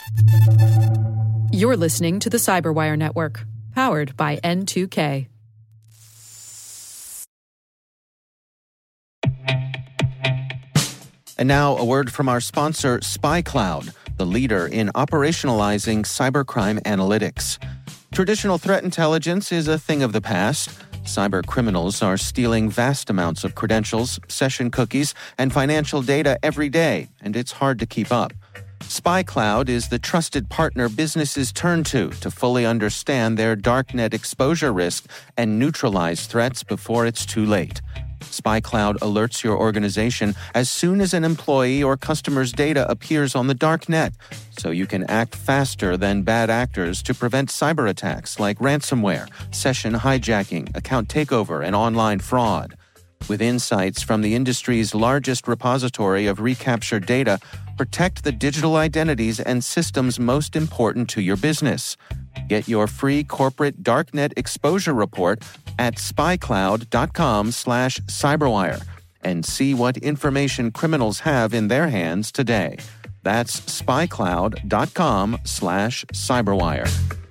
You're listening to the Cyberwire Network, powered by N2K. And now a word from our sponsor, SpyCloud, the leader in operationalizing cybercrime analytics. Traditional threat intelligence is a thing of the past. Cyber criminals are stealing vast amounts of credentials, session cookies, and financial data every day, and it's hard to keep up. SpyCloud is the trusted partner businesses turn to fully understand their darknet exposure risk and neutralize threats before it's too late. SpyCloud alerts your organization as soon as an employee or customer's data appears on the darknet, so you can act faster than bad actors to prevent cyber attacks like ransomware, session hijacking, account takeover, and online fraud. With insights from the industry's largest repository of recaptured data, protect the digital identities and systems most important to your business. Get your free corporate darknet exposure report at spycloud.com/cyberwire and see what information criminals have in their hands today. That's spycloud.com/cyberwire.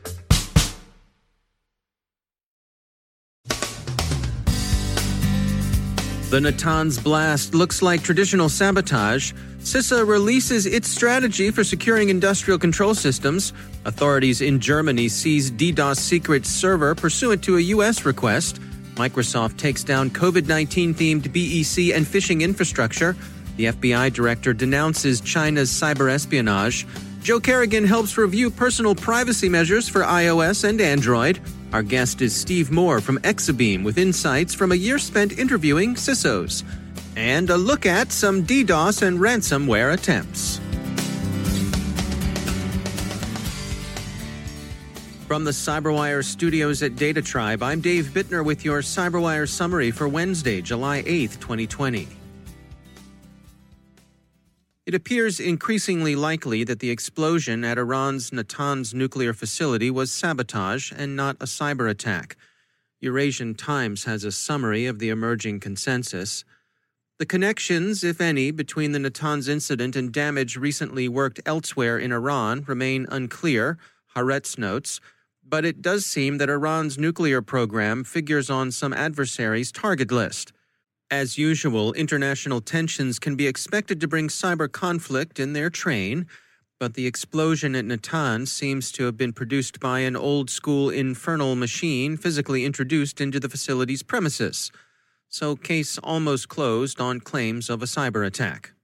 The Natanz blast looks like traditional sabotage. CISA releases its strategy for securing industrial control systems. Authorities in Germany seize DDoS secret server pursuant to a U.S. request. Microsoft takes down COVID-19-themed BEC and phishing infrastructure. The FBI director denounces China's cyber espionage. Joe Kerrigan helps review personal privacy measures for iOS and Android. Our guest is Steve Moore from Exabeam with insights from a year spent interviewing CISOs. And a look at some DDoS and ransomware attempts. From the CyberWire studios at Data Tribe, I'm Dave Bittner with your CyberWire summary for Wednesday, July 8th, 2020. It appears increasingly likely that the explosion at Iran's Natanz nuclear facility was sabotage and not a cyber attack. Eurasian Times has a summary of the emerging consensus. The connections, if any, between the Natanz incident and damage recently worked elsewhere in Iran remain unclear, Haaretz notes, but it does seem that Iran's nuclear program figures on some adversaries' target list. As usual, international tensions can be expected to bring cyber conflict in their train, but the explosion at Natanz seems to have been produced by an old-school infernal machine physically introduced into the facility's premises. So case almost closed on claims of a cyber attack.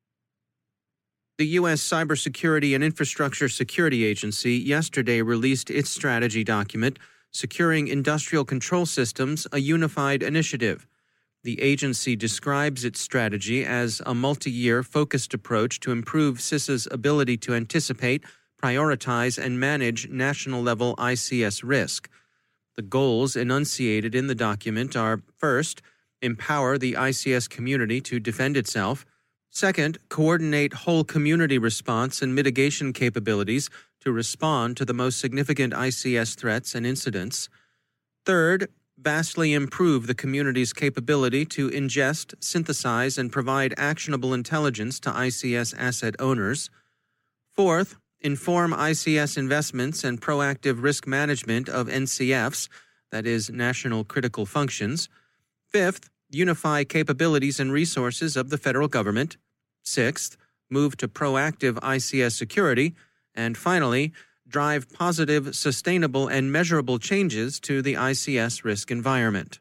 The U.S. Cybersecurity and Infrastructure Security Agency yesterday released its strategy document, Securing Industrial Control Systems, a Unified Initiative. The agency describes its strategy as a multi-year focused approach to improve CISA's ability to anticipate, prioritize, and manage national-level ICS risk. The goals enunciated in the document are, first, empower the ICS community to defend itself. Second, coordinate whole community response and mitigation capabilities to respond to the most significant ICS threats and incidents. Third, vastly improve the community's capability to ingest, synthesize, and provide actionable intelligence to ICS asset owners. Fourth, inform ICS investments and proactive risk management of NCFs, that is, National Critical Functions. Fifth, unify capabilities and resources of the federal government. Sixth, move to proactive ICS security. And finally, drive positive, sustainable, and measurable changes to the ICS risk environment.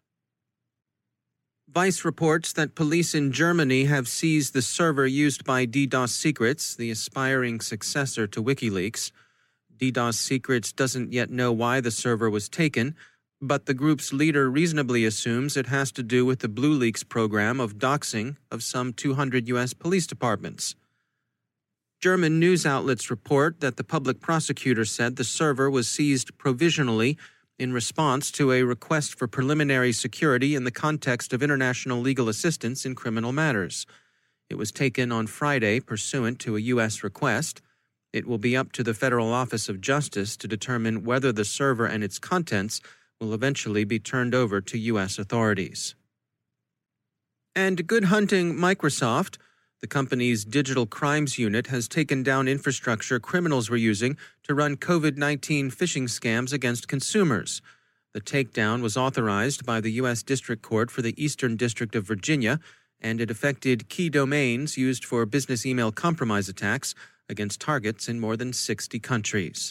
Vice reports that police in Germany have seized the server used by DDoS Secrets, the aspiring successor to WikiLeaks. DDoS Secrets doesn't yet know why the server was taken, but the group's leader reasonably assumes it has to do with the BlueLeaks program of doxing of some 200 U.S. police departments. German news outlets report that the public prosecutor said the server was seized provisionally in response to a request for preliminary security in the context of international legal assistance in criminal matters. It was taken on Friday pursuant to a U.S. request. It will be up to the Federal Office of Justice to determine whether the server and its contents will eventually be turned over to U.S. authorities. And good hunting, Microsoft. The company's digital crimes unit has taken down infrastructure criminals were using to run COVID-19 phishing scams against consumers. The takedown was authorized by the U.S. District Court for the Eastern District of Virginia, and it affected key domains used for business email compromise attacks against targets in more than 60 countries.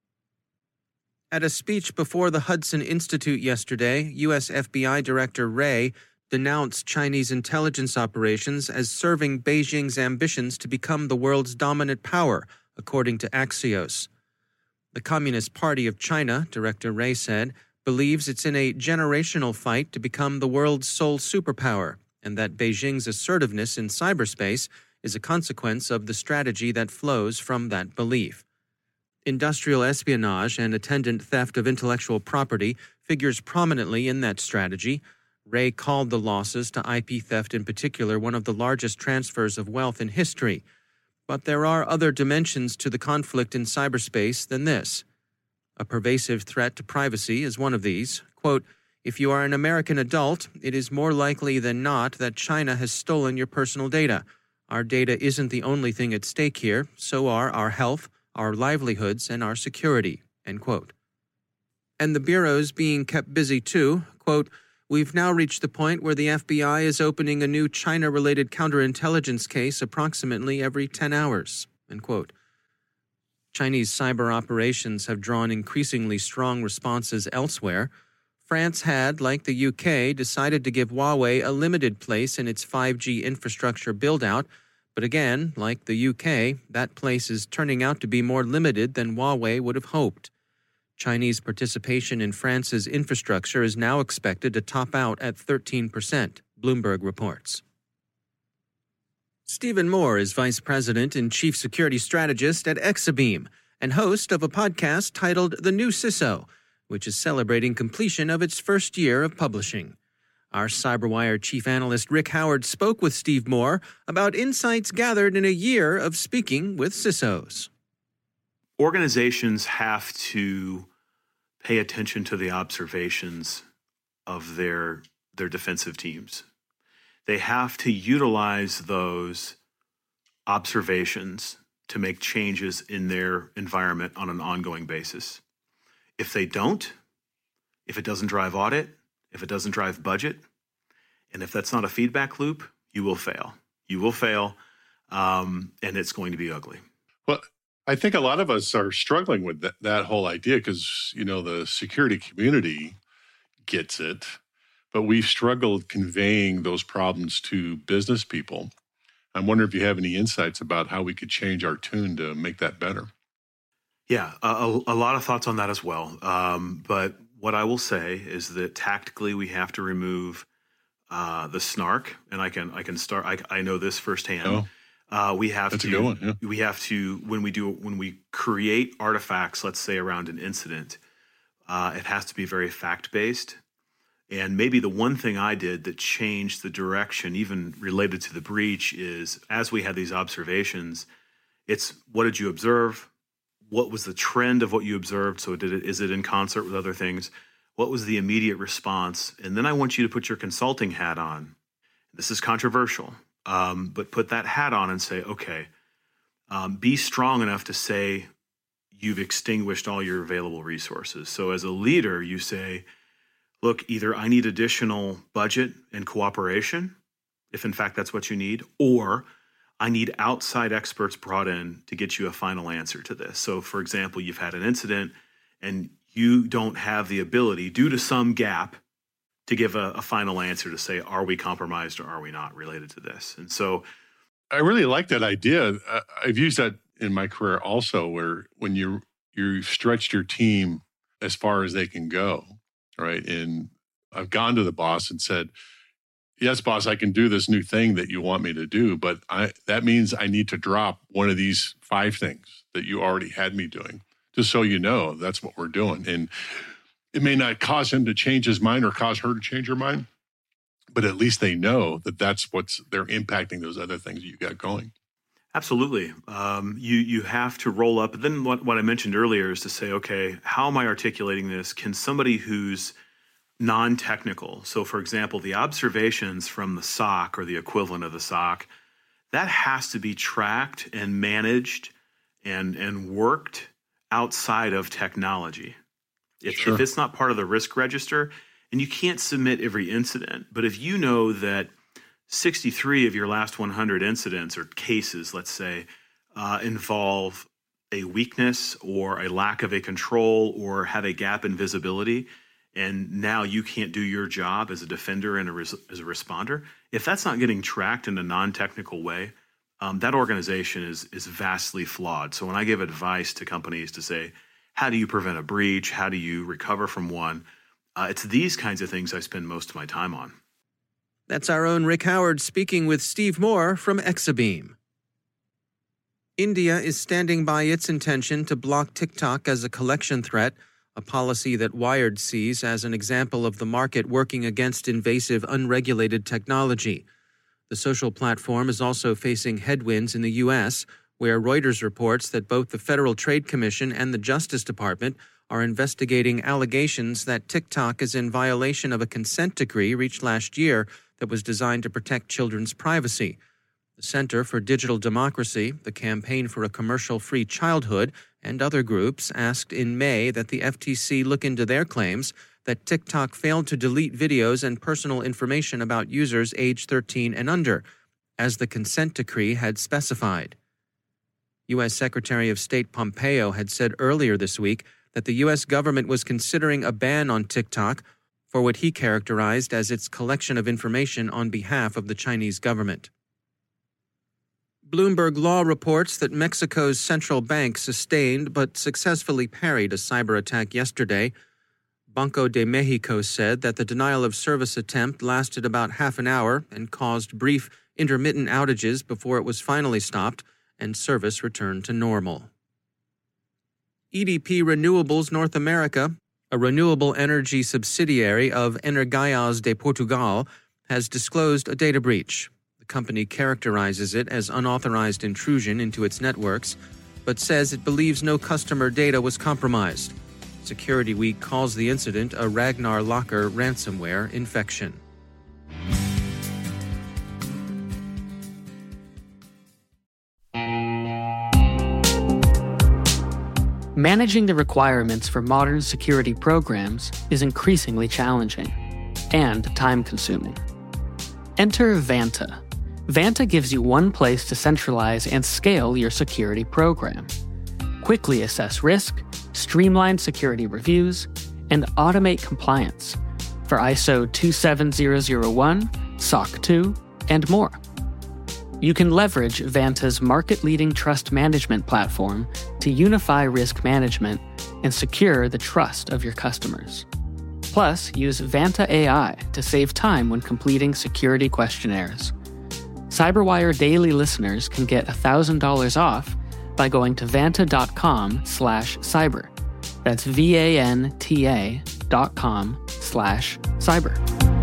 At a speech before the Hudson Institute yesterday, U.S. FBI Director Wray denounced Chinese intelligence operations as serving Beijing's ambitions to become the world's dominant power, according to Axios. The Communist Party of China, Director Wray said, believes it's in a generational fight to become the world's sole superpower, and that Beijing's assertiveness in cyberspace is a consequence of the strategy that flows from that belief. Industrial espionage and attendant theft of intellectual property figures prominently in that strategy. Wray called the losses to IP theft in particular one of the largest transfers of wealth in history. But there are other dimensions to the conflict in cyberspace than this. A pervasive threat to privacy is one of these. Quote, "If you are an American adult, it is more likely than not that China has stolen your personal data. Our data isn't the only thing at stake here, so are our health, our livelihoods, and our security." End quote. And the Bureau's being kept busy too. Quote, "We've now reached the point where the FBI is opening a new China-related counterintelligence case approximately every 10 hours." End quote. Chinese cyber operations have drawn increasingly strong responses elsewhere. France had, like the UK, decided to give Huawei a limited place in its 5G infrastructure build-out, but again, like the UK, that place is turning out to be more limited than Huawei would have hoped. Chinese participation in France's infrastructure is now expected to top out at 13%, Bloomberg reports. Stephen Moore is Vice President and Chief Security Strategist at Exabeam and host of a podcast titled The New CISO, which is celebrating completion of its first year of publishing. Our CyberWire chief analyst Rick Howard spoke with Steve Moore about insights gathered in a year of speaking with CISOs. Organizations have to pay attention to the observations of their defensive teams. They have to utilize those observations to make changes in their environment on an ongoing basis. If they don't, if it doesn't drive audit, if it doesn't drive budget, and if that's not a feedback loop, you will fail. You will fail, and it's going to be ugly. Well, I think a lot of us are struggling with that whole idea because, the security community gets it, but we've struggled conveying those problems to business people. I'm wondering if you have any insights about how we could change our tune to make that better. Yeah, a lot of thoughts on that as well. But what I will say is that tactically we have to remove the snark, and I can start. I know this firsthand. We have That's to. A good one, yeah. We have to when we create artifacts, let's say around an incident, it has to be very fact based. And maybe the one thing I did that changed the direction, even related to the breach, is as we had these observations, it's what did you observe? What was the trend of what you observed? So is it in concert with other things? What was the immediate response? And then I want you to put your consulting hat on. This is controversial, but put that hat on and say, okay, be strong enough to say you've extinguished all your available resources. So as a leader, you say, look, either I need additional budget and cooperation, if in fact that's what you need, or I need outside experts brought in to get you a final answer to this. So, for example, you've had an incident and you don't have the ability, due to some gap, to give a final answer to say, are we compromised or are we not related to this? And so I really like that idea. I've used that in my career also, where when you've stretched your team as far as they can go, right? And I've gone to the boss and said, yes, boss, I can do this new thing that you want me to do, but that means I need to drop one of these 5 things that you already had me doing, just so you know that's what we're doing. And it may not cause him to change his mind or cause her to change her mind, but at least they know that they're impacting those other things that you got going. Absolutely. You have to roll up. Then what I mentioned earlier is to say, okay, how am I articulating this? Can somebody who's non-technical, so for example, the observations from the SOC or the equivalent of the SOC, that has to be tracked and managed and worked outside of technology. If it's not part of the risk register, and you can't submit every incident, but if you know that 63 of your last 100 incidents or cases, let's say, involve a weakness or a lack of a control or have a gap in visibility, and now you can't do your job as a defender and as a responder, if that's not getting tracked in a non-technical way, that organization is vastly flawed. So when I give advice to companies to say, how do you prevent a breach? How do you recover from one? It's these kinds of things I spend most of my time on. That's our own Rick Howard speaking with Steve Moore from Exabeam. India is standing by its intention to block TikTok as a collection threat, a policy that Wired sees as an example of the market working against invasive, unregulated technology. The social platform is also facing headwinds in the U.S., where Reuters reports that both the Federal Trade Commission and the Justice Department are investigating allegations that TikTok is in violation of a consent decree reached last year that was designed to protect children's privacy. The Center for Digital Democracy, the Campaign for a Commercial-Free Childhood, and other groups asked in May that the FTC look into their claims that TikTok failed to delete videos and personal information about users age 13 and under, as the consent decree had specified. U.S. Secretary of State Pompeo had said earlier this week that the U.S. government was considering a ban on TikTok for what he characterized as its collection of information on behalf of the Chinese government. Bloomberg Law reports that Mexico's central bank sustained but successfully parried a cyber attack yesterday. Banco de Mexico said that the denial of service attempt lasted about half an hour and caused brief, intermittent outages before it was finally stopped and service returned to normal. EDP Renewables North America, a renewable energy subsidiary of Energías de Portugal, has disclosed a data breach. The company characterizes it as unauthorized intrusion into its networks, but says it believes no customer data was compromised. Security Week calls the incident a Ragnar Locker ransomware infection. Managing the requirements for modern security programs is increasingly challenging and time-consuming. Enter Vanta. Vanta gives you one place to centralize and scale your security program. Quickly assess risk, streamline security reviews, and automate compliance for ISO 27001, SOC 2, and more. You can leverage Vanta's market-leading trust management platform to unify risk management and secure the trust of your customers. Plus, use Vanta AI to save time when completing security questionnaires. CyberWire Daily listeners can get $1,000 off by going to vanta.com/cyber. That's vanta.com/cyber.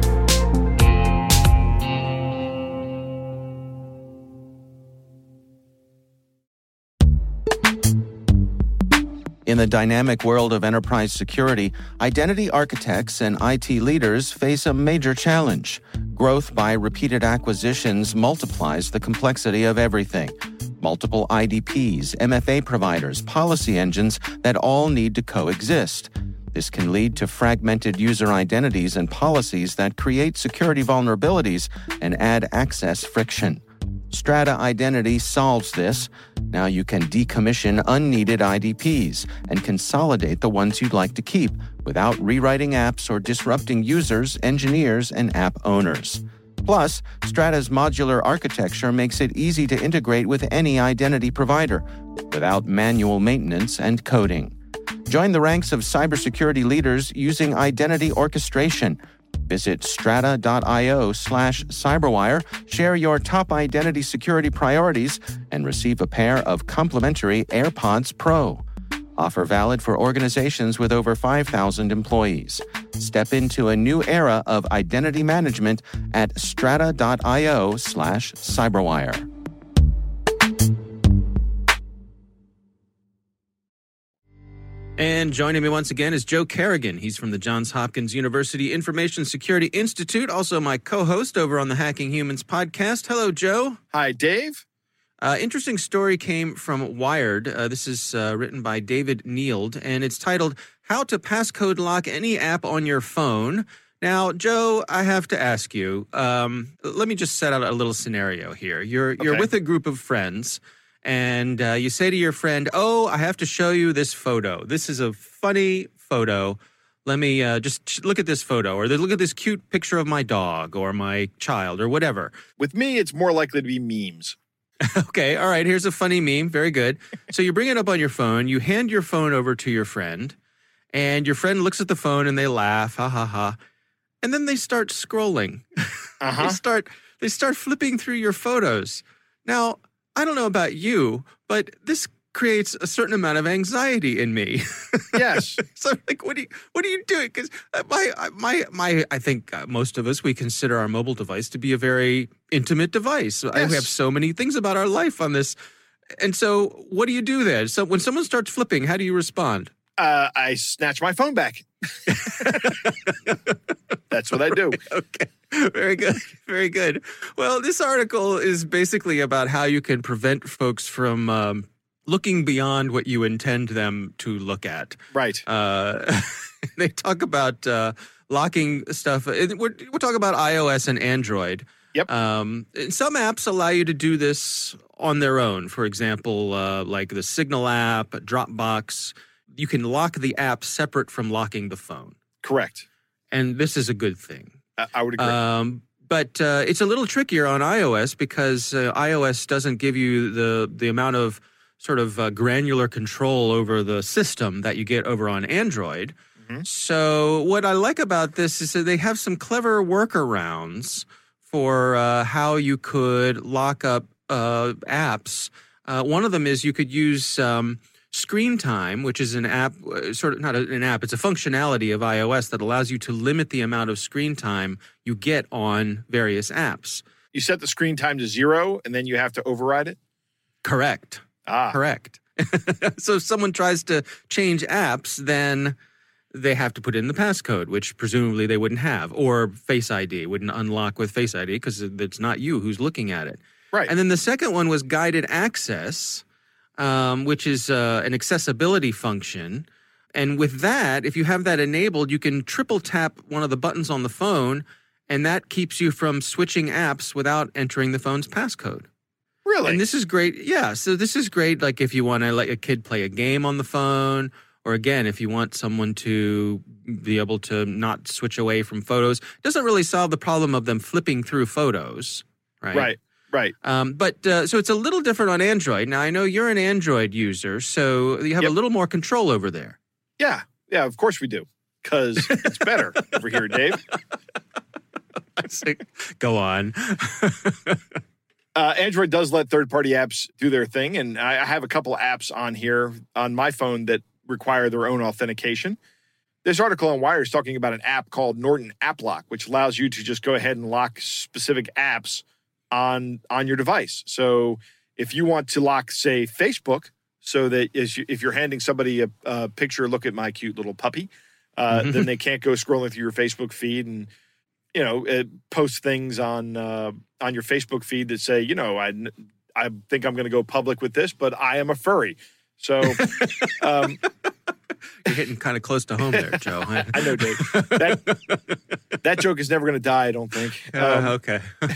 In the dynamic world of enterprise security, identity architects and IT leaders face a major challenge. Growth by repeated acquisitions multiplies the complexity of everything. Multiple IDPs, MFA providers, policy engines that all need to coexist. This can lead to fragmented user identities and policies that create security vulnerabilities and add access friction. Strata Identity solves this. Now you can decommission unneeded IDPs and consolidate the ones you'd like to keep without rewriting apps or disrupting users, engineers, and app owners. Plus, Strata's modular architecture makes it easy to integrate with any identity provider without manual maintenance and coding. Join the ranks of cybersecurity leaders using identity orchestration. Visit strata.io/cyberwire, share your top identity security priorities, and receive a pair of complimentary AirPods Pro. Offer valid for organizations with over 5,000 employees. Step into a new era of identity management at strata.io/cyberwire. And joining me once again is Joe Carrigan. He's from the Johns Hopkins University Information Security Institute, also my co-host over on the Hacking Humans podcast. Hello, Joe. Hi, Dave. Interesting story came from Wired. This is written by David Neild, and it's titled, How to Passcode Lock Any App on Your Phone. Now, Joe, I have to ask you, let me just set out a little scenario here. You're with a group of friends, and you say to your friend, oh, I have to show you this photo. This is a funny photo. Let me just look at this photo, or look at this cute picture of my dog or my child or whatever. With me, it's more likely to be memes. Okay, all right, here's a funny meme. Very good. So you bring it up on your phone. You hand your phone over to your friend, and your friend looks at the phone and they laugh, ha, ha, ha. And then they start scrolling. They start flipping through your photos. Now, I don't know about you, but this creates a certain amount of anxiety in me. Yes. So, like, what are you doing? Because I think most of us, we consider our mobile device to be a very intimate device. Yes. We have so many things about our life on this. And so, what do you do then? So, when someone starts flipping, how do you respond? I snatch my phone back. That's what I do. Okay. Very good. Very good. Well, this article is basically about how you can prevent folks from looking beyond what you intend them to look at. Right. They talk about locking stuff. We're talking about iOS and Android. Yep. And some apps allow you to do this on their own. For example, like the Signal app, Dropbox. You can lock the app separate from locking the phone. Correct. And this is a good thing. I would agree. But it's a little trickier on iOS because iOS doesn't give you the amount of sort of granular control over the system that you get over on Android. Mm-hmm. So what I like about this is that they have some clever workarounds for how you could lock up apps. One of them is you could use Screen Time, which is an app, sort of not an app, it's a functionality of iOS that allows you to limit the amount of screen time you get on various apps. You set the screen time to 0, and then you have to override it? Correct. Correct. So if someone tries to change apps, then they have to put in the passcode, which presumably they wouldn't have, or Face ID, wouldn't unlock with Face ID because it's not you who's looking at it. Right. And then the second one was guided access, which is an accessibility function. And with that, if you have that enabled, you can triple tap one of the buttons on the phone, and that keeps you from switching apps without entering the phone's passcode. Really? And this is great. Yeah, so this is great, like if you want to let a kid play a game on the phone, or again, if you want someone to be able to not switch away from photos. It doesn't really solve the problem of them flipping through photos, right? Right. So it's a little different on Android. Now, I know you're an Android user, so you have a little more control over there. Yeah, of course we do, because it's better over here, Dave. Go on. Android does let third-party apps do their thing, and I have a couple apps on here on my phone that require their own authentication. This article on Wired is talking about an app called Norton App Lock, which allows you to just go ahead and lock specific apps on your device. So if you want to lock, say, Facebook, so that if you're handing somebody a picture, look at my cute little puppy, then they can't go scrolling through your Facebook feed and post things on your Facebook feed that say, I think I'm going to go public with this, but I am a furry. So you're hitting kind of close to home there, Joe. I know, Dave. That joke is never going to die, I don't think. Okay.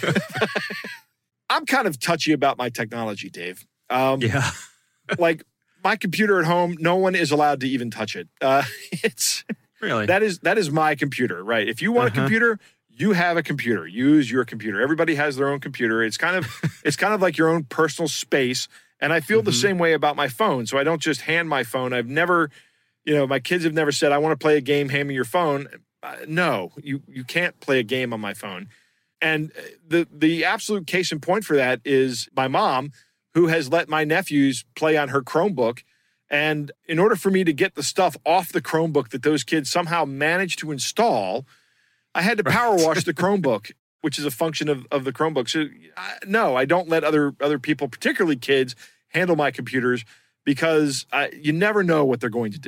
I'm kind of touchy about my technology, Dave. Yeah. Like my computer at home, no one is allowed to even touch it. It's really that is my computer, right? If you want a computer, you have a computer. Use your computer. Everybody has their own computer. It's kind of like your own personal space. And I feel the same way about my phone. So I don't just hand my phone. I've never, my kids have never said, I want to play a game, hand me your phone. No, you can't play a game on my phone. And the absolute case in point for that is my mom, who has let my nephews play on her Chromebook. And in order for me to get the stuff off the Chromebook that those kids somehow managed to install, I had to power wash the Chromebook, which is a function of the Chromebook. So no, I don't let other people, particularly kids, handle my computers because you never know what they're going to do.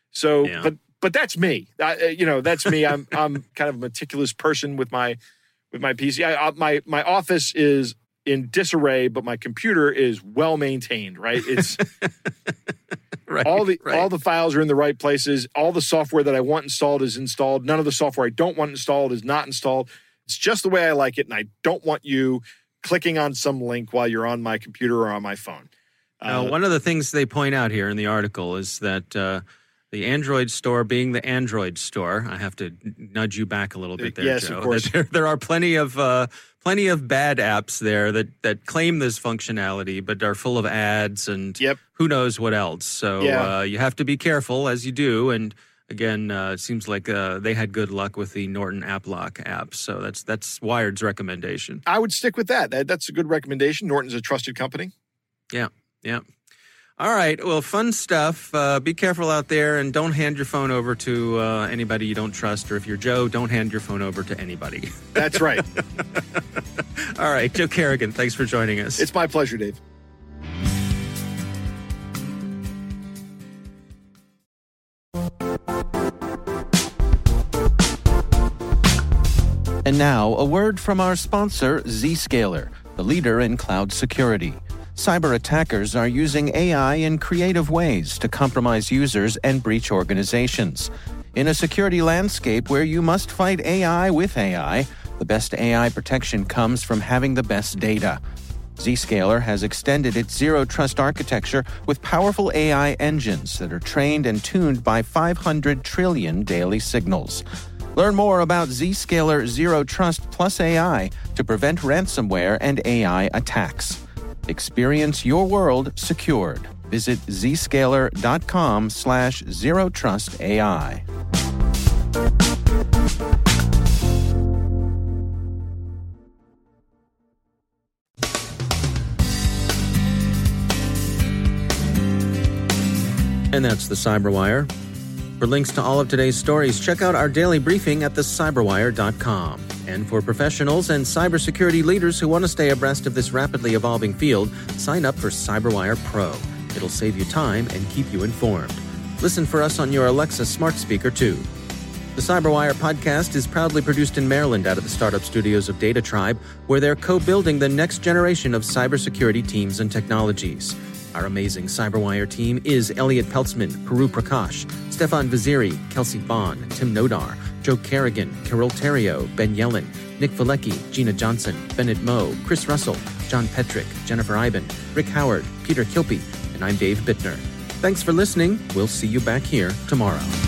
So, Yeah. but that's me. That's me. I'm kind of a meticulous person with my PC. My office is in disarray, but my computer is well maintained. Right? It's Right, all right. the files are in the right places. All the software that I want installed is installed. None of the software I don't want installed is not installed. It's just the way I like it, and I don't want you clicking on some link while you're on my computer or on my phone. Now, one of the things they point out here in the article is that the Android store being the Android store, I have to nudge you back a little bit there, Yes, Joe. of course. There are plenty of bad apps there that claim this functionality, but are full of ads and Yep. who knows what else. So Yeah. you have to be careful as you do. And again, it seems like they had good luck with the Norton AppLock app. So that's Wired's recommendation. I would stick with that. That's a good recommendation. Norton's a trusted company. Yeah. All right. Well, fun stuff. Be careful out there and don't hand your phone over to anybody you don't trust. Or if you're Joe, don't hand your phone over to anybody. That's right. All right. Joe Carrigan, thanks for joining us. It's my pleasure, Dave. And now, a word from our sponsor, Zscaler, the leader in cloud security. Cyber attackers are using AI in creative ways to compromise users and breach organizations. In a security landscape where you must fight AI with AI, the best AI protection comes from having the best data. Zscaler has extended its zero trust architecture with powerful AI engines that are trained and tuned by 500 trillion daily signals. Learn more about Zscaler Zero Trust Plus AI to prevent ransomware and AI attacks. Experience your world secured. Visit zscaler.com/zerotrustai. And that's the Cyberwire. For links to all of today's stories, check out our daily briefing at thecyberwire.com. And for professionals and cybersecurity leaders who want to stay abreast of this rapidly evolving field, sign up for Cyberwire Pro. It'll save you time and keep you informed. Listen for us on your Alexa smart speaker, too. The Cyberwire podcast is proudly produced in Maryland out of the startup studios of Data Tribe, where they're co-building the next generation of cybersecurity teams and technologies. Our amazing Cyberwire team is Elliot Peltzman, Puru Prakash, Stefan Vaziri, Kelsey Bond, Tim Nodar, Joe Carrigan, Carol Terrio, Ben Yellen, Nick Valecki, Gina Johnson, Bennett Moe, Chris Russell, John Petrick, Jennifer Iben, Rick Howard, Peter Kilpie, and I'm Dave Bittner. Thanks for listening. We'll see you back here tomorrow.